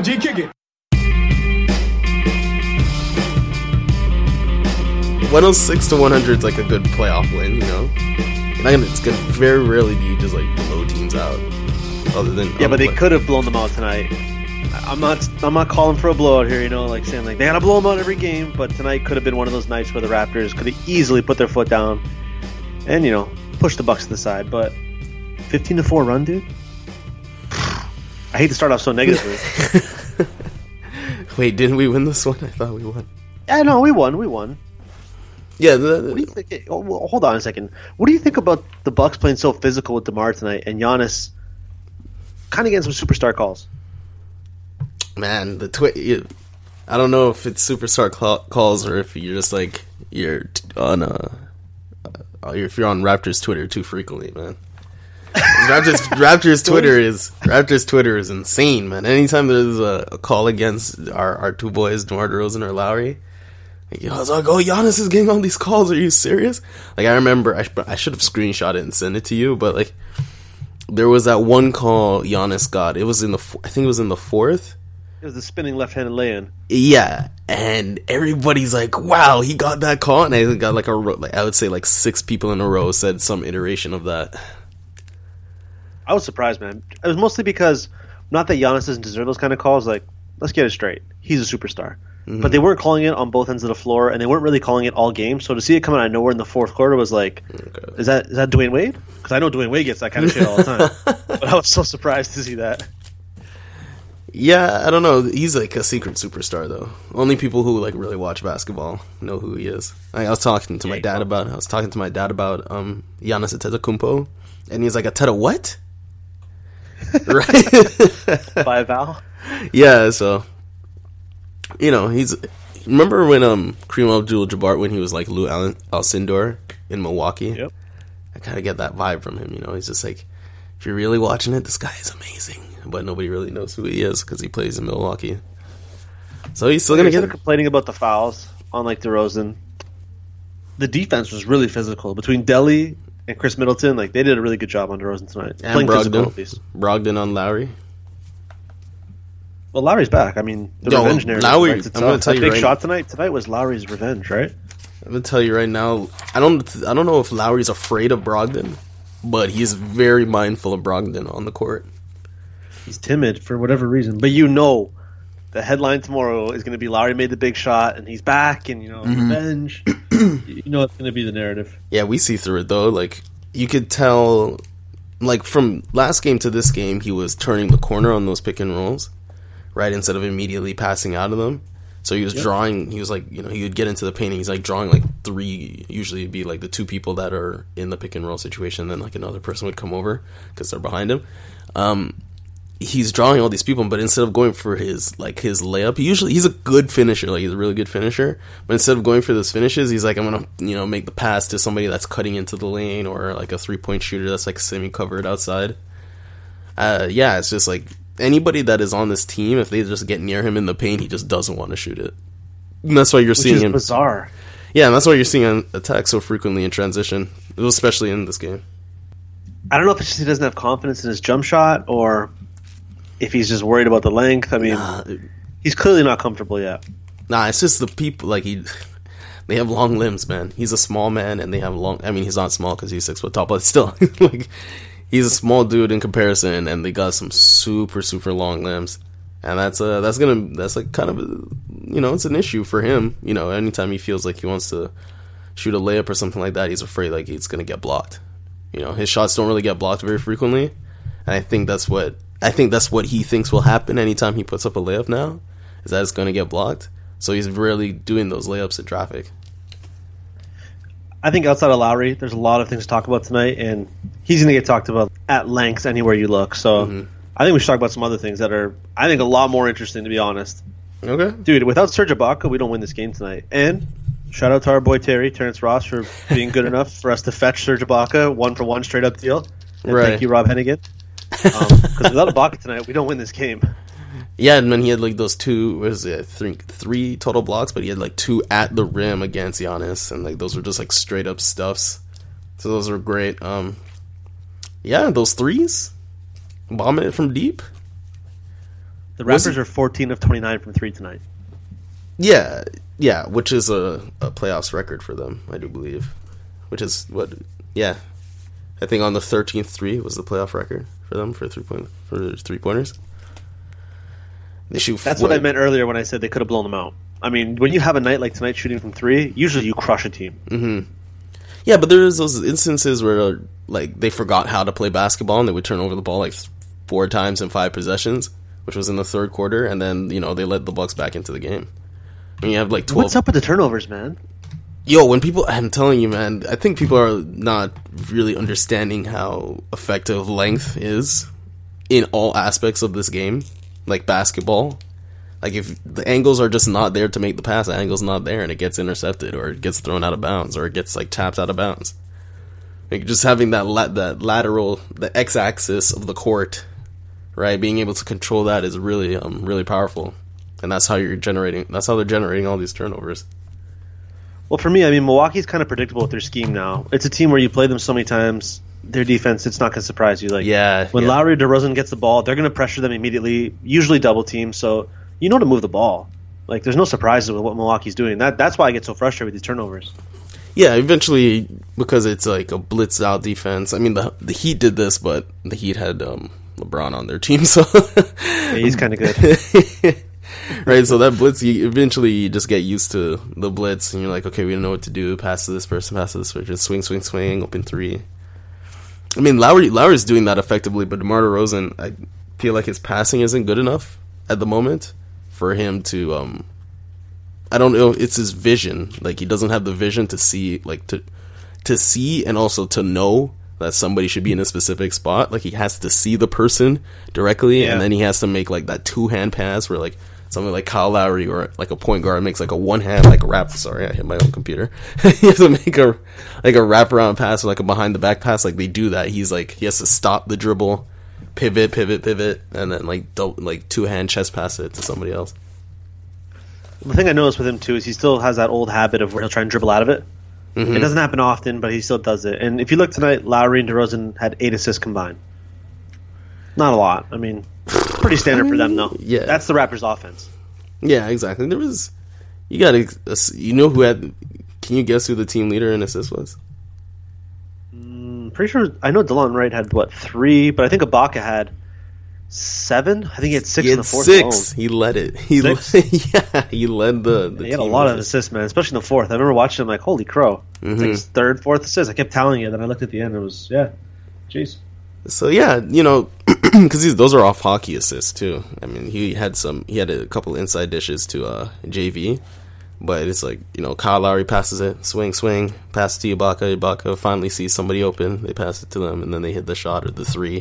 G, kick it. 106 to 100 is like a good playoff win, you know. It's gonna very rarely do you just like blow teams out. Other than but they could have blown them out tonight. I'm not calling for a blowout here, you know, like saying like they gotta blow them out every game. But tonight could have been one of those nights where the Raptors could have easily put their foot down and push the Bucks to the side. But 15-4 run, dude. I hate to start off so negatively. Wait, didn't we win this one? I thought we won. Yeah, no, we won. Yeah. What do you think? Hold on a second. What do you think about the Bucks playing so physical with DeMar tonight and Giannis kind of getting some superstar calls? Man, I don't know if it's superstar calls or if you're just like you're on if you're on Raptors Twitter too frequently, man. Raptors Twitter is insane, man. Anytime there's a call against our two boys, DeMar DeRozan or Lowry, I was like, oh, Giannis is getting all these calls. Are you serious? Like, I remember, I should have screenshot it and sent it to you, but like, there was that one call Giannis got. It was I think it was in the fourth. It was the spinning left-handed lay-in. Yeah, and everybody's like, wow, he got that call, and I got like I would say like 6 people in a row said some iteration of that. I was surprised, man. It was mostly because, not that Giannis doesn't deserve those kind of calls. Like, let's get it straight. He's a superstar. Mm-hmm. But they weren't calling it on both ends of the floor, and they weren't really calling it all game. So to see it come out of nowhere in the fourth quarter was like, okay. Is that Dwayne Wade? Because I know Dwayne Wade gets that kind of shit all the time. But I was so surprised to see that. Yeah, I don't know. He's like a secret superstar, though. Only people who like really watch basketball know who he is. I was talking to my dad about Giannis Antetokounmpo, and he's like, Ateta what? Right? By a vowel? Yeah, so remember when Kareem Abdul-Jabbar, when he was like Lou Alcindor in Milwaukee? Yep. I kind of get that vibe from him, he's just like, if you're really watching it, this guy is amazing, but nobody really knows who he is because he plays in Milwaukee. So he's still gonna get complaining about the fouls on like DeRozan. The defense was really physical between Delly and Chris Middleton. Like, they did a really good job on DeRozan tonight. And Brogdon on Lowry. Well, Lowry's back. I mean, revenge narrative. Lowry, I'm going to tell you big shot tonight. Tonight was Lowry's revenge, right? I'm going to tell you right now. I don't know if Lowry's afraid of Brogdon, but he's very mindful of Brogdon on the court. He's timid for whatever reason, but the headline tomorrow is going to be Lowry made the big shot and he's back and revenge. It's going to be the narrative. Yeah, we see through it though. Like, you could tell, like, from last game to this game, he was turning the corner on those pick and rolls, right? Instead of immediately passing out of them. So he was drawing, he was like, he would get into the paint and he's like drawing like 3, usually it'd be like the 2 people that are in the pick and roll situation, and then like another person would come over because they're behind him. He's drawing all these people, but instead of going for his layup, he's a good finisher, like he's a really good finisher, but instead of going for those finishes, he's like, I'm gonna make the pass to somebody that's cutting into the lane, or like a 3-point shooter that's like semi-covered outside. It's just like anybody that is on this team, if they just get near him in the paint, he just doesn't want to shoot it. And that's why you're seeing him bizarre. Yeah, and that's why you're seeing him attack so frequently in transition, especially in this game. I don't know if it's just he doesn't have confidence in his jump shot, or if he's just worried about the length. I mean, he's clearly not comfortable yet. Nah, it's just the people, like, they have long limbs, man. He's a small man, and they have long... I mean, he's not small because he's 6 foot tall, but still, like, he's a small dude in comparison, and they got some super, super long limbs. And that's like kind of, it's an issue for him. Anytime he feels like he wants to shoot a layup or something like that, he's afraid, like, it's going to get blocked. His shots don't really get blocked very frequently, and I think that's what he thinks will happen anytime he puts up a layup now, is that it's going to get blocked. So he's rarely doing those layups in traffic. I think outside of Lowry, there's a lot of things to talk about tonight, and he's going to get talked about at length anywhere you look. So I think we should talk about some other things that are, I think, a lot more interesting, to be honest. Okay. Dude, without Serge Ibaka, we don't win this game tonight. And shout out to our boy Terrence Ross, for being good enough for us to fetch Serge Ibaka 1-for-1 straight up deal. And thank you, Rob Hennigan. Because without Ibaka tonight, we don't win this game. Yeah, and then he had like those 3 total blocks, but he had like 2 at the rim against Giannis, and like those were just like straight up stuffs. So those were great. Those threes, bombing it from deep. The Raptors are 14 of 29 from 3 tonight. Yeah, which is a playoffs record for them, I do believe. Which is what? Yeah, I think on the 13th three was the playoff record for them for 3-pointers. They shoot. That's what I meant earlier when I said they could have blown them out. I mean, when you have a night like tonight shooting from 3, usually you crush a team. Mm-hmm. Yeah, but there's those instances where like they forgot how to play basketball and they would turn over the ball like 4 times in 5 possessions, which was in the third quarter, and then they led the Bucks back into the game. When you have like 12. What's up with the turnovers, man? Yo, I'm telling you, man, I think people are not really understanding how effective length is in all aspects of this game, like basketball. Like, if the angles are just not there to make the pass, the angle's not there, and it gets intercepted, or it gets thrown out of bounds, or it gets, like, tapped out of bounds. Like, just having that lateral, the x-axis of the court, right, being able to control that is really, really powerful. And that's how they're generating all these turnovers. Well, for me, I mean, Milwaukee's kind of predictable with their scheme now. It's a team where you play them so many times, their defense, it's not going to surprise you. Like, when Lowry or DeRozan gets the ball, they're going to pressure them immediately, usually double team, so you know to move the ball. Like, there's no surprises with what Milwaukee's doing. That's why I get so frustrated with these turnovers. Yeah, eventually, because it's like a blitz out defense. I mean, the Heat did this, but the Heat had LeBron on their team, so yeah, he's kind of good. Right, so that blitz, you just get used to the blitz, and you're like, okay, we don't know what to do. Pass to this person, just swing, open 3. I mean, Lowry's doing that effectively, but DeMar DeRozan, I feel like his passing isn't good enough at the moment for him to, I don't know, it's his vision. Like, he doesn't have the vision to see, like, to see and also to know that somebody should be in a specific spot. Like, he has to see the person directly, and then he has to make, like, that 2-hand pass where, like, something like Kyle Lowry or like a point guard makes like a 1-hand like wrap. Sorry, I hit my own computer. He has to make a wraparound pass or like a behind the back pass. Like, they do that. He has to stop the dribble, pivot, and then like 2-hand chest pass it to somebody else. The thing I noticed with him too is he still has that old habit of where he'll try and dribble out of it. Mm-hmm. It doesn't happen often, but he still does it. And if you look tonight, Lowry and DeRozan had 8 assists combined. Not a lot. I mean, pretty standard for them, though. Yeah, that's the Raptors' offense. Yeah, exactly. Who had? Can you guess who the team leader in assists was? Pretty sure. I know DeLon Wright had 3, but I think Ibaka had 7. I think he had 6 in the fourth. 6. He led it. He led the. He had a lot of assists, man, especially in the fourth. I remember watching him like, holy crow! Mm-hmm. It's like his 3rd, 4th assist. I kept telling you, then I looked at the end. And it was jeez. So yeah, because those are off hockey assists too. I mean, he had a couple inside dishes to JV, but it's like, Kyle Lowry passes it, swing, pass to Ibaka finally sees somebody open, they pass it to them, and then they hit the shot or the 3.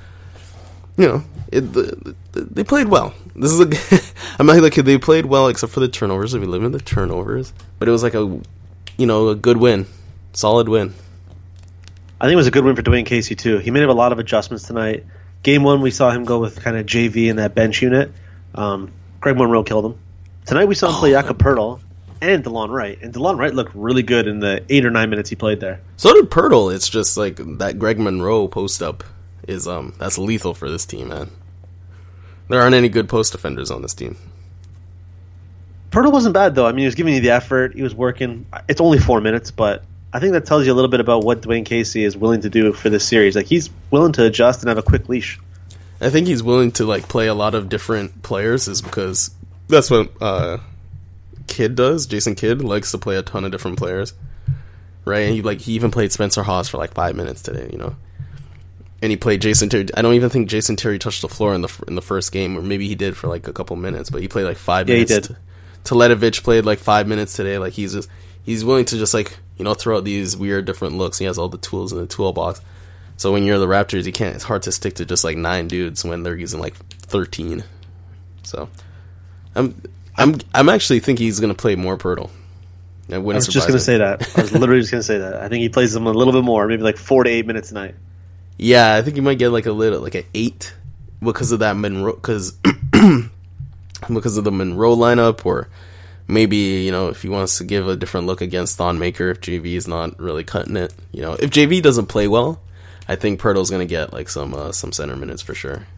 They played well. This is I'm not like they played well except for the turnovers. We live in the turnovers, but it was like a good win, solid win. I think it was a good win for Dwayne Casey, too. He made a lot of adjustments tonight. Game 1, we saw him go with kind of JV in that bench unit. Greg Monroe killed him. Tonight, we saw him play Jakob Poeltl and DeLon Wright. And DeLon Wright looked really good in the 8 or 9 minutes he played there. So did Poeltl. It's just like that Greg Monroe post-up is that's lethal for this team, man. There aren't any good post defenders on this team. Poeltl wasn't bad, though. I mean, he was giving you the effort. He was working. It's only 4 minutes, but I think that tells you a little bit about what Dwayne Casey is willing to do for this series. Like, he's willing to adjust and have a quick leash. I think he's willing to like play a lot of different players, is because that's what Kidd does. Jason Kidd likes to play a ton of different players, right? And he even played Spencer Hawes for like 5 minutes today, And he played Jason Terry. I don't even think Jason Terry touched the floor in the first game, or maybe he did for like a couple minutes, but he played like 5 minutes. Yeah, he did. Teletovic played like 5 minutes today. Like, he's willing to just like throw out these weird different looks. He has all the tools in the toolbox. So when you're the Raptors, it's hard to stick to just like 9 dudes when they're using like 13. So I'm actually think he's going to play more Poeltl. I was just going to say that. I was literally just going to say that. I think he plays them a little bit more, maybe like 4 to 8 minutes a night. Yeah, I think he might get like an 8 because of that Monroe, because of the Monroe lineup, or maybe, if he wants to give a different look against Thon Maker if JV is not really cutting it. If JV doesn't play well, I think Poeltl's going to get like some center minutes for sure.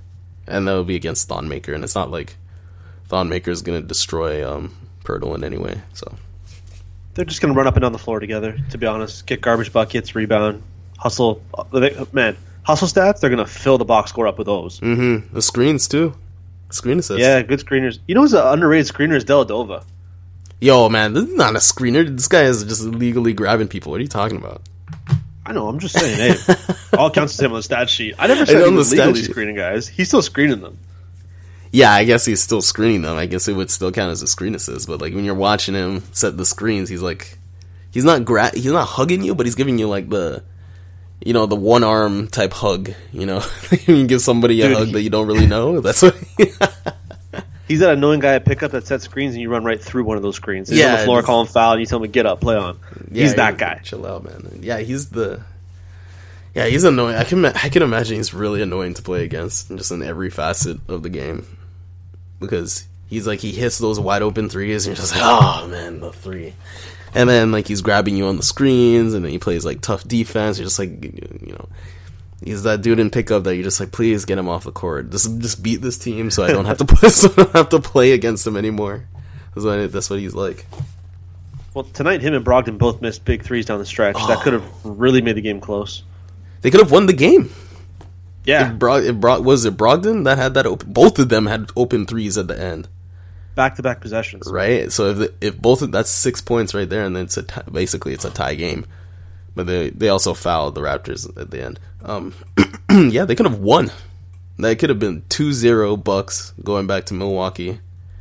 and that'll be against Thonmaker, and it's not like Thonmaker is going to destroy Pirtle in any way. So they're just going to run up and down the floor together. To be honest, get garbage buckets, rebound, hustle. Man, hustle stats. They're going to fill the box score up with those. Mm-hmm. The screens too. Screen assists. Yeah, good screeners. You know who's an underrated screener is Deladova. Yo, man, this is not a screener. This guy is just illegally grabbing people. What are you talking about? I know. I'm just saying. Hey, all counts the same on the stat sheet. I never said he was legally screening guys. He's still screening them. Yeah, I guess he's still screening them. I guess it would still count as a screen assist. But like when you're watching him set the screens, he's like, he's not hugging you, but he's giving you like the one arm type hug. You know, you give somebody a hug that you don't really know. That's what. He's that annoying guy at pickup that sets screens and you run right through one of those screens. He's on the floor calling foul and you tell him to get up, play on. Yeah, he's that guy. Chill out, man. Yeah, he's annoying. I can imagine he's really annoying to play against, just in every facet of the game, because he's like, he hits those wide open threes and you're just like, oh man, the three. And then like he's grabbing you on the screens, and then he plays like tough defense. You're just like, he's that dude in pickup that you're just like, please get him off the court. Just beat this team so I don't have to play against him anymore. That's what he's like. Well, tonight him and Brogdon both missed big threes down the stretch. That could have really made the game close. They could have won the game. Yeah. Was it Brogdon that had that open? Both of them had open threes at the end. Back-to-back possessions. Right? So if both of that's 6 points right there, and then basically it's a tie game. But they also fouled the Raptors at the end. Yeah, they could have won. That could have been 2-0 Bucks going back to Milwaukee.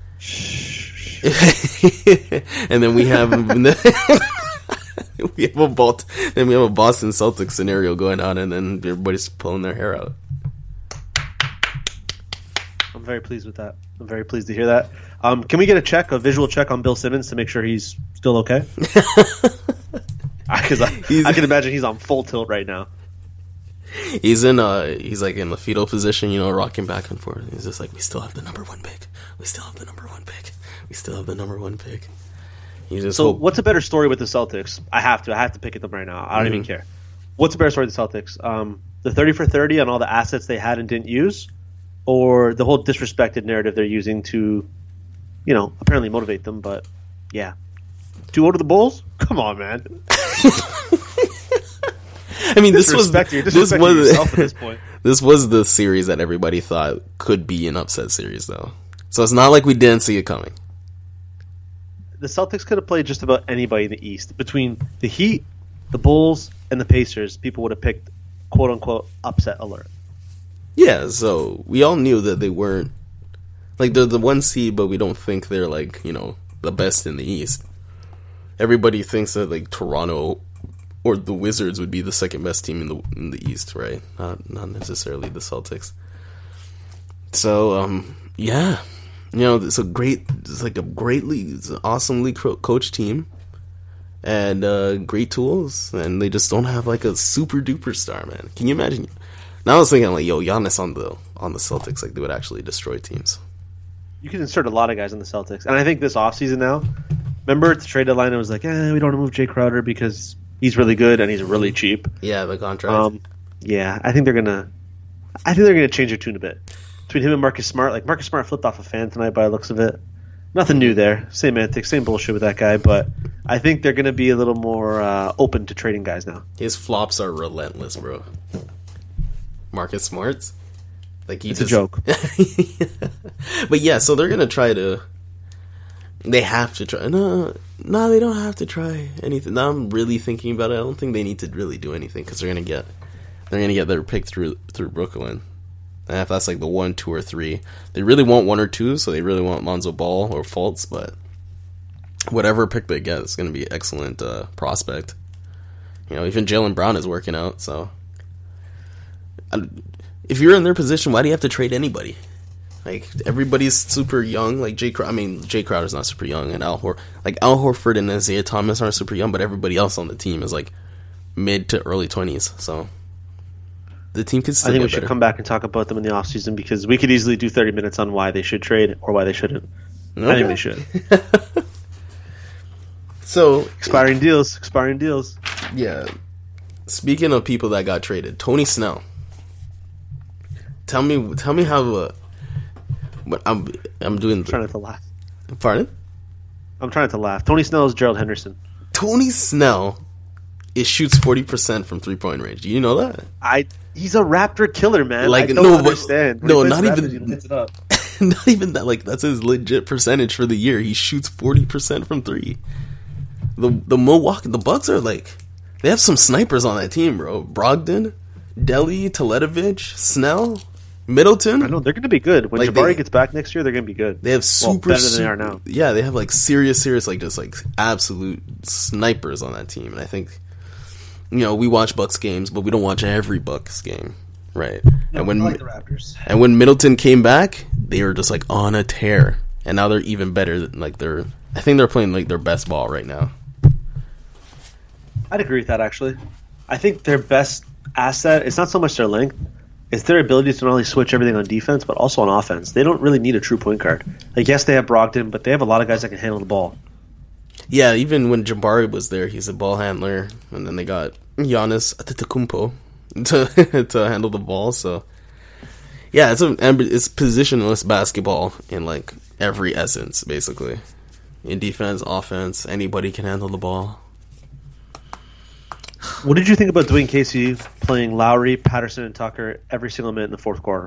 And then we have we have a Boston Celtics scenario going on, and then everybody's pulling their hair out. I'm very pleased with that. I'm very pleased to hear that. Can we get a visual check on Bill Simmons to make sure he's still okay? Because I can imagine he's on full tilt right now. He's like in the fetal position, rocking back and forth. He's just like, we still have the number one pick. We still have the number one pick. We still have the number one pick. What's a better story with the Celtics? I have to pick at them right now. I don't even care. What's a better story with the Celtics? The 30 for 30 on all the assets they had and didn't use, or the whole disrespected narrative they're using to, apparently motivate them. But yeah, 2-0 to the Bulls. Come on, man. I mean, this was yourself at this point. This was the series that everybody thought could be an upset series, though. So it's not like we didn't see it coming. The Celtics could have played just about anybody in the East. Between the Heat, the Bulls, and the Pacers, people would have picked quote-unquote upset alert. Yeah, so we all knew that they weren't, like, they're the 1 seed, but we don't think they're, like, the best in the East. Everybody thinks that, like, Toronto or the Wizards would be the second best team in the East, right? Not necessarily the Celtics. So, yeah. It's a awesomely coached team, and great tools, and they just don't have like a super duper star, man. Can you imagine? Now I was thinking like, Giannis on the Celtics, like they would actually destroy teams. You can insert a lot of guys in the Celtics, and I think this offseason now. Remember at the trade deadline, it was like, we don't want to move Jay Crowder because he's really good and he's really cheap. Yeah, the contract. Yeah, I think they're gonna change their tune a bit. Between him and Marcus Smart, like Marcus Smart flipped off a fan tonight by the looks of it. Nothing new there. Same antics, same bullshit with that guy, but I think they're going to be a little more open to trading guys now. His flops are relentless, bro. Marcus Smart's? Like it's a joke. But yeah, so they're going to try to... They have to try... No, they don't have to try anything. Now I'm really thinking about it. I don't think they need to really do anything because they're going to get their pick through Brooklyn. And if that's like the 1, 2, or 3, they really want 1 or 2, so they really want Lonzo Ball or Fultz, but whatever pick they get is going to be an excellent prospect. Even Jaylen Brown is working out, so if you're in their position, why do you have to trade anybody? Like, everybody's super young, like Jay Crowder's not super young, and Al Horford and Isaiah Thomas aren't super young, but everybody else on the team is like mid to early 20s, so the team could still I think we should come back and talk about them in the offseason because we could easily do 30 minutes on why they should trade or why they shouldn't. Okay. I think they should. So expiring deals. Yeah. Speaking of people that got traded, Tony Snell tell me how. But I'm doing. I'm trying not to laugh. Pardon? I'm trying to laugh. Tony Snell is Gerald Henderson. Tony Snell, it shoots 40% from 3-point range. Do you know that? He's a Raptor killer, man. Like, I don't understand. No, not even. Raptors, he lights it up. Not even that. Like, that's his legit percentage for the year. He shoots 40% from 3. The Milwaukee, the Bucks are like, they have some snipers on that team, bro. Brogdon, Deli, Teletovic, Snell, Middleton. I know they're going to be good when Jabari gets back next year. They're going to be good. They have better than they are now. Yeah, they have like serious, like just like absolute snipers on that team. And I think, we watch Bucks games, but we don't watch every Bucks game, right? No, and when I like the Raptors, and when Middleton came back, they were just like on a tear, and now they're even better. Like I think they're playing like their best ball right now. I'd agree with that, actually. I think their best asset is not so much their length, it's their ability to not only switch everything on defense, but also on offense. They don't really need a true point guard. Like, yes, they have Brogdon, but they have a lot of guys that can handle the ball. Yeah, even when Jabari was there, he's a ball handler, and then they got Giannis Antetokounmpo to handle the ball. So, yeah, it's positionless basketball in like every essence, basically. In defense, offense, anybody can handle the ball. What did you think about Dwayne Casey playing Lowry, Patterson, and Tucker every single minute in the fourth quarter?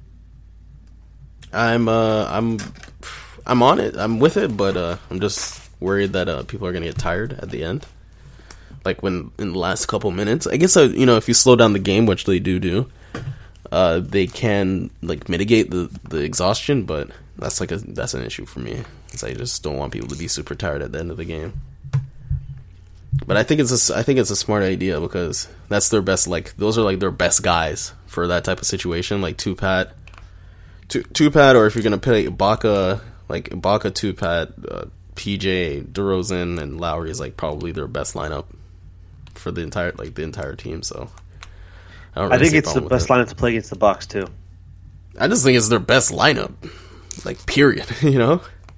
I'm on it. I'm with it, but I'm just worried that people are gonna get tired at the end. Like when in the last couple minutes, I guess if you slow down the game, which they do, they can like mitigate the exhaustion. But that's an issue for me. Because I just don't want people to be super tired at the end of the game. But I think it's a smart idea because that's their best. Like those are like their best guys for that type of situation. Like two-pat, or if you're gonna play Ibaka, like Ibaka, two-pat, PJ, DeRozan, and Lowry is like probably their best lineup for the entire team. So I think it's the best lineup to play against the Bucks too. I just think it's their best lineup, like period. You know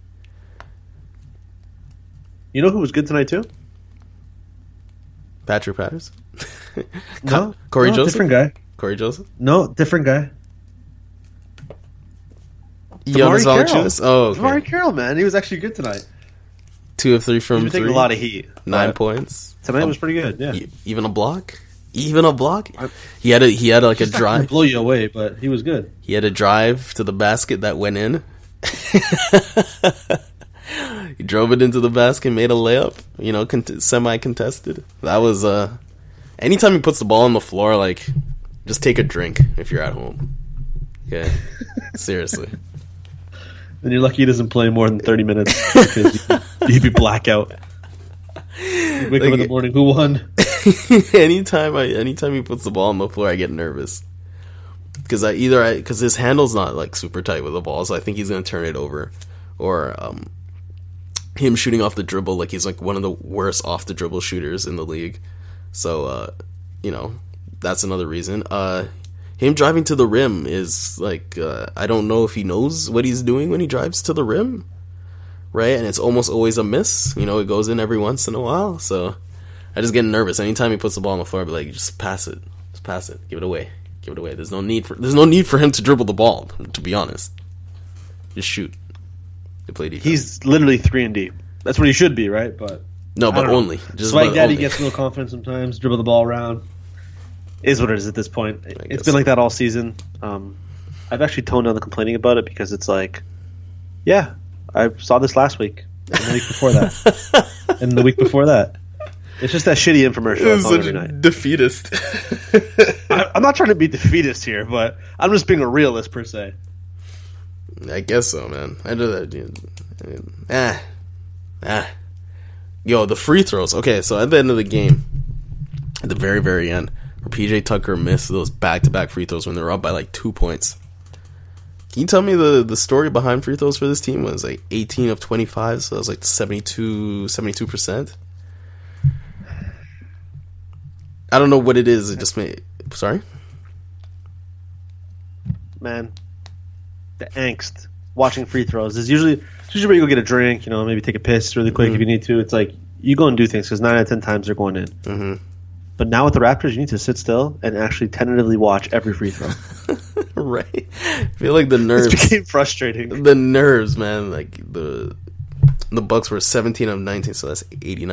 who was good tonight too? Patrick Patterson? No. Corey Joseph? Different guy. Corey Joseph? No, different guy. Jonas Valanciunas? Oh, okay. Damari Carroll, man. He was actually good tonight. 2 of 3 from 3. He was taking a lot of heat. 9 points. Tonight was pretty good, yeah. Even a block? He had like a drive. Blow you away, but he was good. He had a drive to the basket that went in. He drove it into the basket, made a layup, semi-contested. That was, anytime he puts the ball on the floor, like, just take a drink if you're at home. Okay? Seriously. And you're lucky he doesn't play more than 30 minutes because you'd be blackout. You wake up in the morning, who won? anytime he puts the ball on the floor, I get nervous. Because because his handle's not, like, super tight with the ball, so I think he's going to turn it over. Or, him shooting off the dribble, like he's like one of the worst off the dribble shooters in the league. So, that's another reason. Him driving to the rim is like, I don't know if he knows what he's doing when he drives to the rim, right? And it's almost always a miss. It goes in every once in a while. So I just get nervous anytime he puts the ball on the floor. I'll be like, just pass it, give it away. There's no need for him to dribble the ball. To be honest, just shoot. To play defense. He's literally 3-and-D. That's what he should be, right? But only. Swag Daddy gets no confidence sometimes. Dribble the ball around. Is what it is at this point. It's been like that all season. I've actually toned down the complaining about it because it's like, yeah, I saw this last week and the week before that and the week before that. It's just that shitty infomercial I every night. Defeatist. I'm not trying to be defeatist here, but I'm just being a realist per se. I guess so, man. I do that. Yo, the free throws. Okay, so at the end of the game, at the very, very end, where PJ Tucker missed those back-to-back free throws when they were up by like 2 points. Can you tell me the story behind free throws for this team? Was like 18 of 25, so that was like 72%. I don't know what it is. It just made. Sorry, man. The angst watching free throws is usually where you go get a drink, maybe take a piss really quick if you need to. It's like you go and do things because 9 out of 10 times they're going in. Mm-hmm. But now with the Raptors, you need to sit still and actually tentatively watch every free throw. Right? I feel like the nerves It became frustrating. The nerves, man. Like the Bucks were 17 of 19, so that's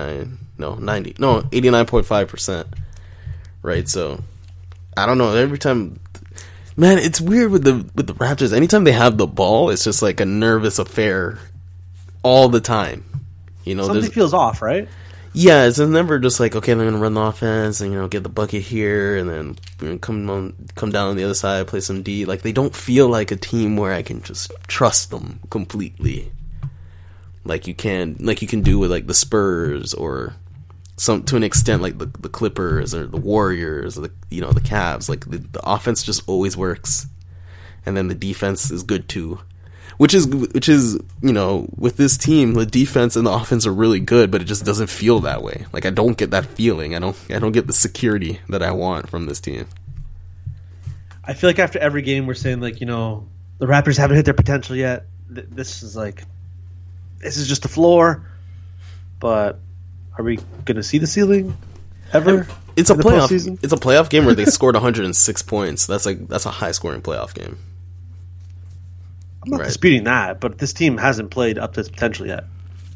89.5%. Right? So I don't know. Every time, man, it's weird with the Raptors. Anytime they have the ball, it's just like a nervous affair all the time. You know, something feels off, right? Yeah, it's never just like, okay, they're gonna run the offense and, you know, get the bucket here and then, you know, come down on the other side, play some D. Like, they don't feel like a team where I can just trust them completely, like you can do with like the Spurs or to an extent like the Clippers or the Warriors or the Cavs. Like the offense just always works, and then the defense is good too. Which is, you know, with this team, the defense and the offense are really good, but it just doesn't feel that way. Like, I don't get that feeling. I don't get the security that I want from this team. I feel like after every game we're saying, like, you know, the Raptors haven't hit their potential yet. This is just the floor. But are we going to see the ceiling ever? It's a playoff. It's a playoff game where they scored 106 points. That's a high scoring playoff game. I'm not disputing that, but this team hasn't played up to its potential yet.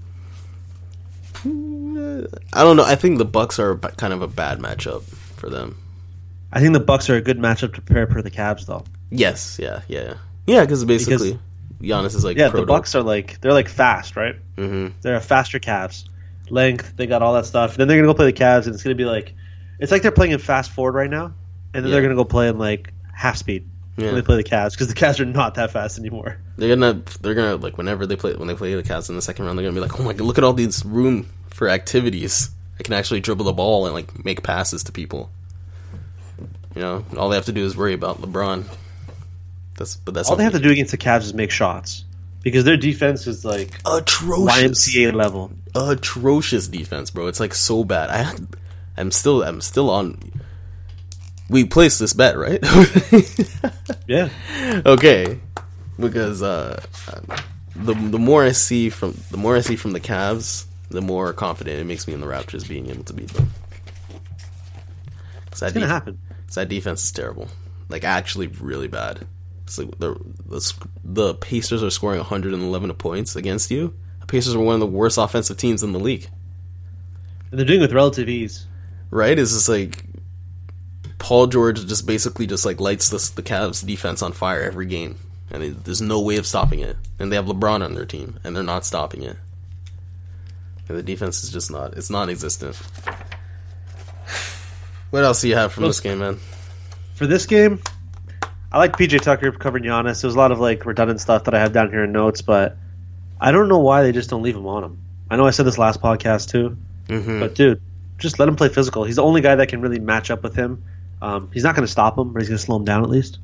I don't know. I think the Bucks are kind of a bad matchup for them. I think the Bucks are a good matchup to prepare for the Cavs, though. Yes, yeah, because basically Giannis is like the Bucks are they're fast, right? Mm-hmm. They're a faster Cavs, length. They got all that stuff. Then they're gonna go play the Cavs, and it's gonna be it's like they're playing in fast forward right now, and then they're gonna go play in like half speed. When they play the Cavs, because the Cavs are not that fast anymore. They're gonna like when they play the Cavs in the second round, they're gonna be like, oh my god, look at all these room for activities. I can actually dribble the ball and like make passes to people. You know, all they have to do is worry about LeBron. That's all they have to do against the Cavs is make shots, because their defense is like atrocious, YMCA level, atrocious defense, bro. It's like so bad. I'm still on. We placed this bet, right? Yeah. Okay. Because the more I see from the Cavs, the more confident it makes me in the Raptors being able to beat them. It's gonna happen. That defense is terrible. Like, actually really bad. It's like the Pacers are scoring 111 points against you. The Pacers are one of the worst offensive teams in the league. And they're doing it with relative ease. Right? It's just like Paul George just basically just like lights the Cavs defense on fire every game, and there's no way of stopping it. And they have LeBron on their team, and they're not stopping it. And the defense is just it's non-existent. What else do you have from this game, man? For this game, I like PJ Tucker covering Giannis. There was a lot of like redundant stuff that I have down here in notes, but I don't know why they just don't leave him on him. I know I said this last podcast too, but dude, just let him play physical. He's the only guy that can really match up with him. He's not going to stop him, but he's going to slow him down at least.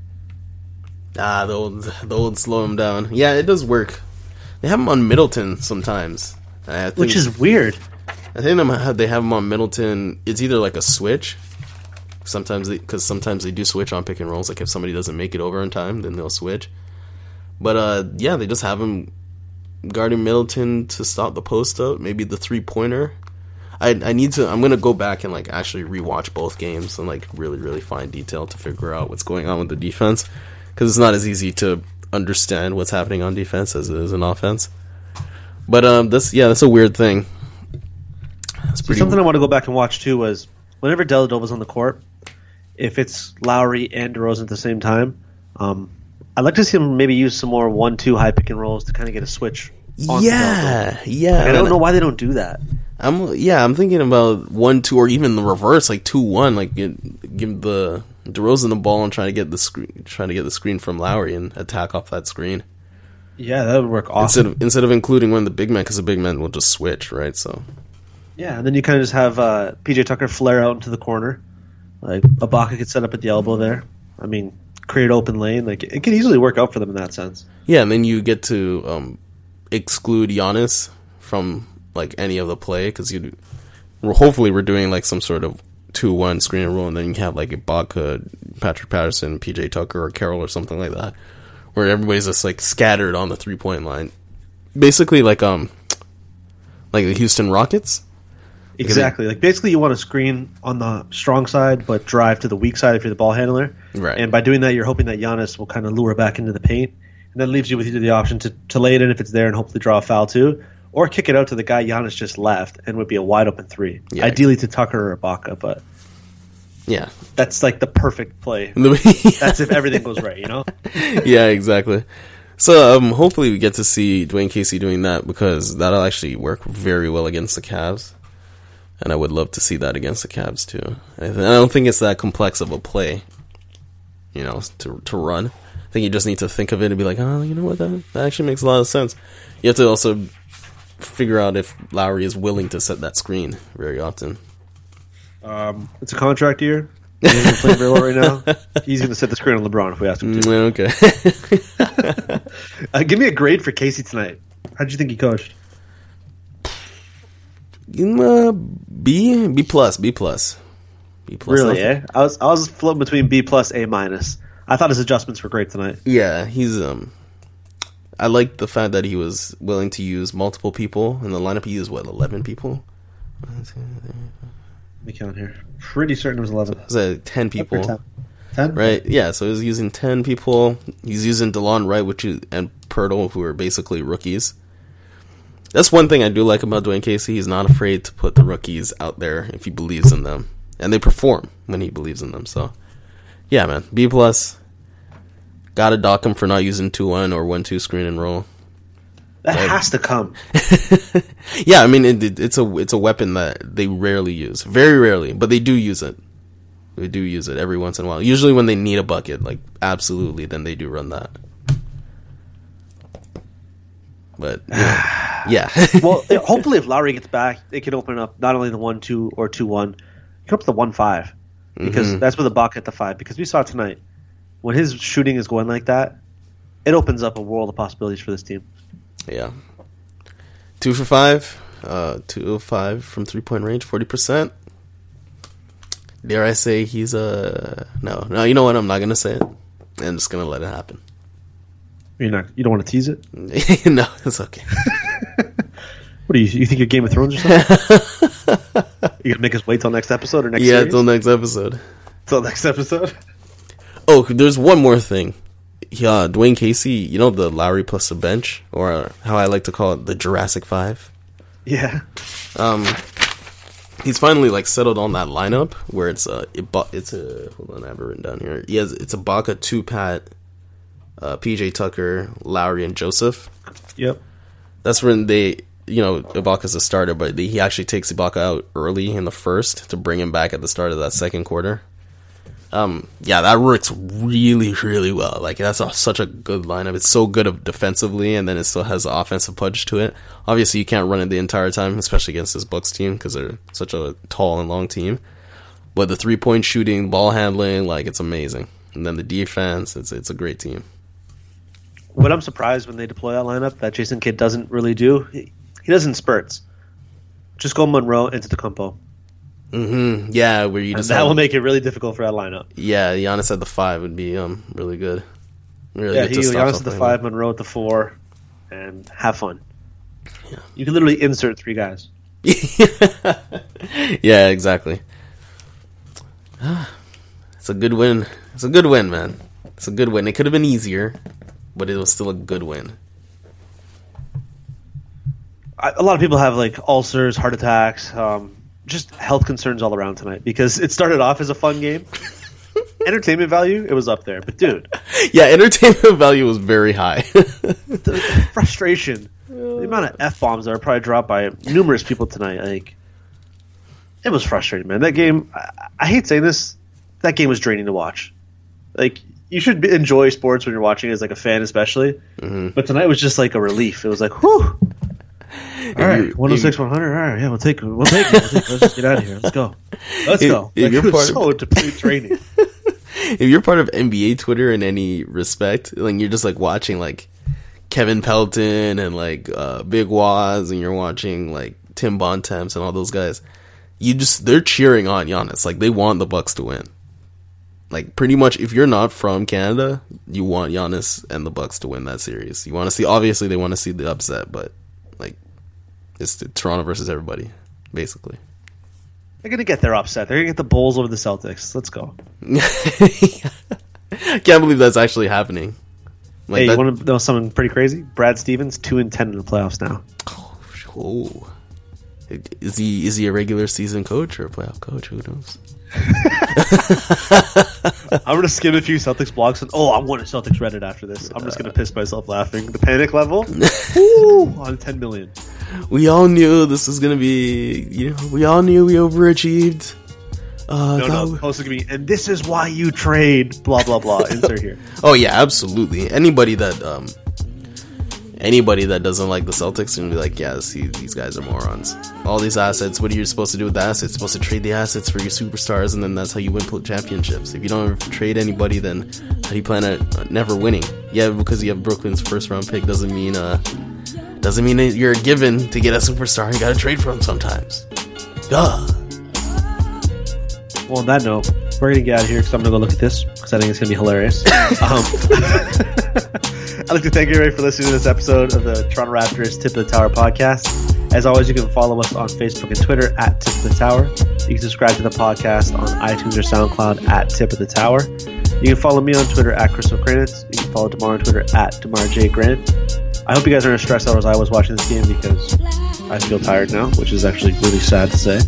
They'll slow him down. Yeah, it does work. They have him on Middleton sometimes, which is weird. I think they have him on Middleton. It's either like a switch. Sometimes they do switch on pick and rolls. Like if somebody doesn't make it over in time, then they'll switch. But they just have him guarding Middleton to stop the post up. Maybe the 3-pointer. I'm gonna go back and like actually rewatch both games and like really, really find detail to figure out what's going on with the defense, because it's not as easy to understand what's happening on defense as it is in offense. But that's a weird thing. Something I want to go back and watch too was whenever Dellavedova's on the court, if it's Lowry and DeRozan at the same time, I'd like to see him maybe use some more 1-2 high pick and rolls to kind of get a switch. Yeah. I don't know why they don't do that. I'm thinking about 1-2 or even the reverse, like 2-1, like give the DeRozan the ball and try to get the screen from Lowry and attack off that screen. Yeah, that would work awesome. Instead of including one of the big men, because the big men will just switch, right? So yeah, and then you kind of just have PJ Tucker flare out into the corner, like Ibaka could set up at the elbow there. I mean, create open lane, like it could easily work out for them in that sense. Yeah, and then you get to exclude Giannis from like any of the play, because hopefully we're doing like some sort of 2-1 screen and roll, and then you have like Ibaka, Patrick Patterson, PJ Tucker, or Carroll or something like that, where everybody's just like scattered on the 3-point line, basically like the Houston Rockets. Exactly. Like basically, you want to screen on the strong side, but drive to the weak side if you're the ball handler. Right. And by doing that, you're hoping that Giannis will kind of lure back into the paint, and that leaves you with either the option to lay it in if it's there and hopefully draw a foul too, or kick it out to the guy Giannis just left and would be a wide open three. Yeah, ideally to Tucker or Ibaka, but yeah, that's like the perfect play. That's if everything goes right, you know? Yeah, exactly. So hopefully we get to see Dwayne Casey doing that, because that'll actually work very well against the Cavs. And I would love to see that against the Cavs too. I don't think it's that complex of a play, you know, to run. I think you just need to think of it and be like, oh, you know what, that actually makes a lot of sense. You have to also figure out if Lowry is willing to set that screen very often. It's a contract year. He's going to play very well right now. He's going to set the screen on LeBron if we ask him to. Okay. Give me a grade for Casey tonight. How did you think he coached? B plus. Really? Eh? I was floating between B plus A minus. I thought his adjustments were great tonight. Yeah, he's I like the fact that he was willing to use multiple people in the lineup. He used 11 people. Let me count here. Pretty certain it was 11. It was 10 people. 10? Right? Yeah. So he was using 10 people. He's using DeLon Wright, and Pirtle, who are basically rookies. That's one thing I do like about Dwayne Casey. He's not afraid to put the rookies out there if he believes in them, and they perform when he believes in them. So, yeah, man, B plus. Gotta dock him for not using 2-1 or 1-2 screen and roll. That has to come. Yeah, I mean it's a weapon that they rarely use, very rarely, but they do use it. They do use it every once in a while. Usually when they need a bucket, like absolutely, then they do run that. But yeah. Well, hopefully, if Lowry gets back, they can open up not only the 1-2 or 2-1, you can up to the 1-5 because that's where the bucket at the 5. Because we saw tonight when his shooting is going like that, it opens up a world of possibilities for this team. Yeah. 2 for 5, 2 of 5 from 3-point range, 40%. Dare I say he's no. You know what? I'm not gonna say it. I'm just gonna let it happen. You don't want to tease it? No, it's okay. What do you think you're Game of Thrones or something? You gonna make us wait till next episode or next series? Till next episode. Till next episode? Oh, there's one more thing. Yeah, Dwayne Casey, you know the Lowry plus the bench, or how I like to call it, the Jurassic 5? Yeah. He's finally like settled on that lineup where it's a hold on, I have it written down here. It's Ibaka, 2-Pat, PJ Tucker, Lowry, and Joseph. Yep. That's when Ibaka's a starter, but he actually takes Ibaka out early in the first to bring him back at the start of that second quarter. That works really, really well. Like, that's such a good lineup. It's so good defensively, and then it still has the offensive punch to it. Obviously, you can't run it the entire time, especially against this Bucks team, because they're such a tall and long team. But the 3-point shooting, ball handling, like, it's amazing. And then the defense, it's a great team. What I'm surprised when they deploy that lineup that Jason Kidd doesn't really do, he does in spurts. Just go Monroe into Antetokounmpo. Mm-hmm. Yeah, where you just that will make it really difficult for that lineup. Yeah, Giannis at the 5 would be really good. Really good Giannis at the 5, Monroe at the 4, and have fun. Yeah. You can literally insert 3 guys. Yeah, exactly. It's a good win. It's a good win, man. It's a good win. It could have been easier, but it was still a good win. A lot of people have like ulcers, heart attacks, just health concerns all around tonight because it started off as a fun game. Entertainment value, it was up there. But dude, yeah, entertainment value was very high. The frustration, the amount of F-bombs that were probably dropped by numerous people tonight, like, it was frustrating, man. That game, I hate saying this, that game was draining to watch. Like, you should enjoy sports when you're watching it as like a fan, especially. Mm-hmm. But tonight was just like a relief. It was like, whew. All right, 106, 100. All right, yeah, we'll take it. Let's just get out of here. Let's go. Like, it was so draining. If you're part of NBA Twitter in any respect, like you're just like watching like Kevin Pelton and like Big Waz, and you're watching like Tim Bontemps and all those guys, they're cheering on Giannis. Like, they want the Bucks to win. Like, pretty much, if you're not from Canada, you want Giannis and the Bucks to win that series. You want to see, obviously, they want to see the upset, but like, it's Toronto versus everybody, basically. They're gonna get their upset. They're gonna get the Bulls over the Celtics. Let's go. Can't believe that's actually happening. Like hey, you want to know something pretty crazy? Brad Stevens 2-10 in the playoffs now. Oh, is he a regular season coach or a playoff coach? Who knows? I'm gonna skim a few Celtics blogs and I'm going to Celtics Reddit after this. I'm just gonna piss myself laughing. The panic level on 10 million. We all knew this was gonna be. We all knew we overachieved. No. Post gonna be, and this is why you trade. Blah blah blah. Insert here. Oh yeah, absolutely. Anybody that doesn't like the Celtics is gonna be like, yeah, these guys are morons. All these assets. What are you supposed to do with the assets? You're supposed to trade the assets for your superstars, and then that's how you win championships. If you don't trade anybody, then how do you plan on never winning? Yeah, because you have Brooklyn's first round pick doesn't mean that you're given to get a superstar. You gotta trade for him sometimes. Duh. Well, on that note, we're going to get out of here because I'm going to go look at this because I think it's going to be hilarious. I'd like to thank everybody for listening to this episode of the Toronto Raptors Tip of the Tower podcast. As always, you can follow us on Facebook and Twitter at Tip of the Tower. You can subscribe to the podcast on iTunes or SoundCloud at Tip of the Tower. You can follow me on Twitter at Crystal Kranitz. You can follow Damar on Twitter at Damar J. Grant. I hope you guys aren't as stressed out as I was watching this game because I feel tired now, which is actually really sad to say.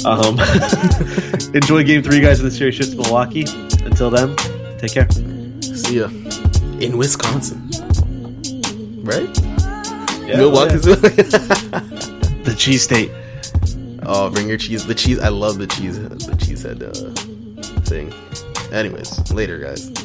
Enjoy Game 3, guys, of the series shifts to Milwaukee. Until then, take care. See ya. In Wisconsin. Right? Yeah, Milwaukee's the cheese state. Oh, bring your cheese. The cheese. I love the cheesehead thing. Anyways, later, guys.